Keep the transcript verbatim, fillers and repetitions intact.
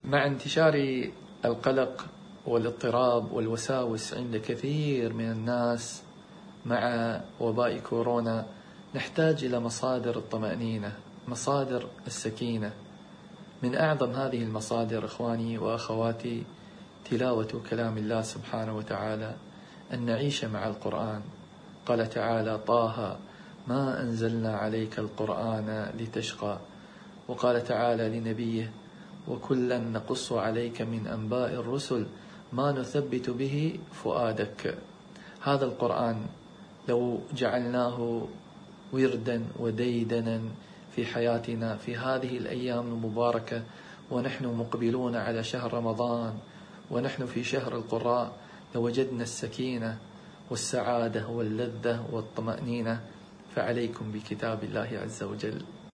مع انتشار القلق والاضطراب والوساوس عند كثير من الناس مع وباء كورونا، نحتاج إلى مصادر الطمأنينة، مصادر السكينة. من أعظم هذه المصادر إخواني وأخواتي تلاوة كلام الله سبحانه وتعالى، أن نعيش مع القرآن. قال تعالى: طه ما أنزلنا عليك القرآن لتشقى. وقال تعالى لنبيه: وكلا نقص عليك من أنباء الرسل ما نثبت به فؤادك. هذا القرآن لو جعلناه وردا وديدنا في حياتنا في هذه الأيام المباركة، ونحن مقبلون على شهر رمضان ونحن في شهر القراء، لوجدنا السكينة والسعادة واللذة والطمأنينة. فعليكم بكتاب الله عز وجل.